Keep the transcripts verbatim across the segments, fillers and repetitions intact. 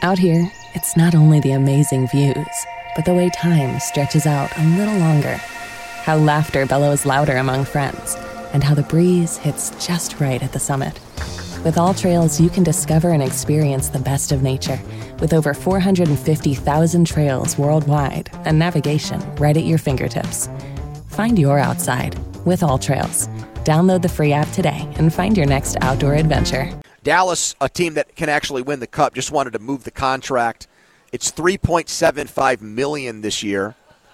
Out here, it's not only the amazing views, but the way time stretches out a little longer. How laughter bellows louder among friends, and how the breeze hits just right at the summit. With All Trails, you can discover and experience the best of nature with over four hundred fifty thousand trails worldwide and navigation right at your fingertips. Find your outside with All Trails. Download the free app today and find your next outdoor adventure. Dallas, a team that can actually win the Cup, just wanted to move the contract. It's three point seven five million dollars this year,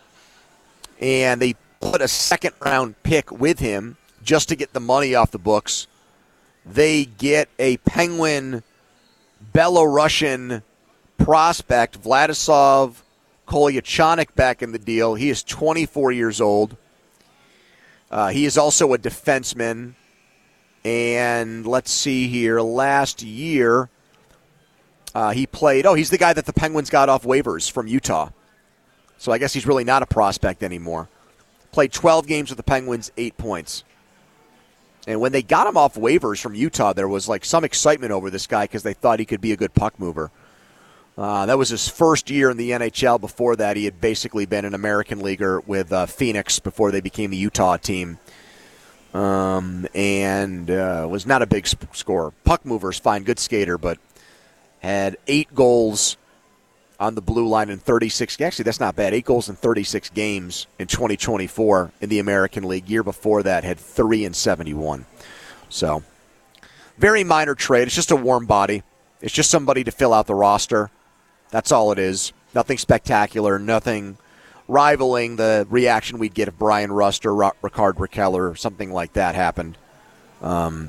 and they put a second-round pick with him just to get the money off the books. They get a Penguin Belarusian prospect, Vladislav Kolyachonok, back in the deal. He is twenty-four years old. Uh, he is also a defenseman. And let's see here. Last year, uh, he played. Oh, he's the guy that the Penguins got off waivers from Utah. So I guess he's really not a prospect anymore. Played twelve games with the Penguins, eight points. And when they got him off waivers from Utah, there was like some excitement over this guy because they thought he could be a good puck mover. Uh, that was his first year in the N H L. Before that, he had basically been an American leaguer with uh, Phoenix before they became the Utah team. Um, and uh, was not a big sp- scorer. Puck mover's fine, good skater, but had eight goals on the blue line in thirty-six. Actually, that's not bad. Eight goals in thirty-six games in twenty twenty-four in the American League. Year before that, had three in seventy-one. So, very minor trade. It's just a warm body. It's just somebody to fill out the roster. That's all it is. Nothing spectacular. Nothing rivaling the reaction we'd get if Brian Rust or Ricard Raquel or something like that happened. Um,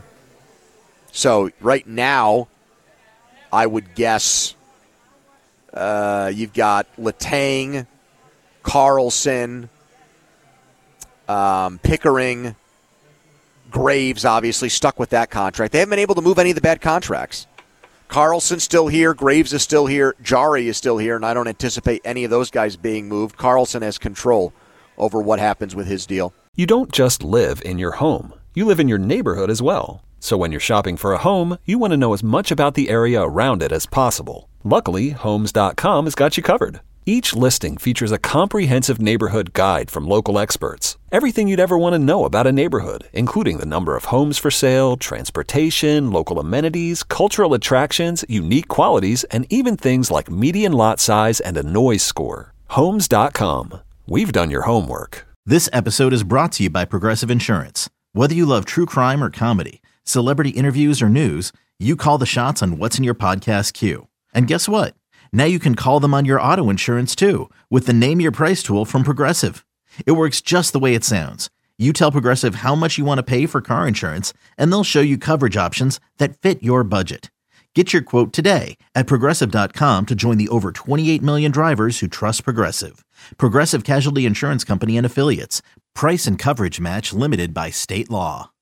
so right now, I would guess uh, you've got Letang, Carlson, um, Pickering, Graves, obviously, stuck with that contract. They haven't been able to move any of the bad contracts. Carlson's still here. Graves is still here. Jari is still here, and I don't anticipate any of those guys being moved. Carlson has control over what happens with his deal. You don't just live in your home. You live in your neighborhood as well. So when you're shopping for a home, you want to know as much about the area around it as possible. Luckily, Homes dot com has got you covered. Each listing features a comprehensive neighborhood guide from local experts. Everything you'd ever want to know about a neighborhood, including the number of homes for sale, transportation, local amenities, cultural attractions, unique qualities, and even things like median lot size and a noise score. Homes dot com. We've done your homework. This episode is brought to you by Progressive Insurance. Whether you love true crime or comedy, celebrity interviews or news, you call the shots on what's in your podcast queue. And guess what? Now you can call them on your auto insurance too with the Name Your Price tool from Progressive. It works just the way it sounds. You tell Progressive how much you want to pay for car insurance, and they'll show you coverage options that fit your budget. Get your quote today at Progressive dot com to join the over twenty-eight million drivers who trust Progressive. Progressive Casualty Insurance Company and Affiliates. Price and coverage match limited by state law.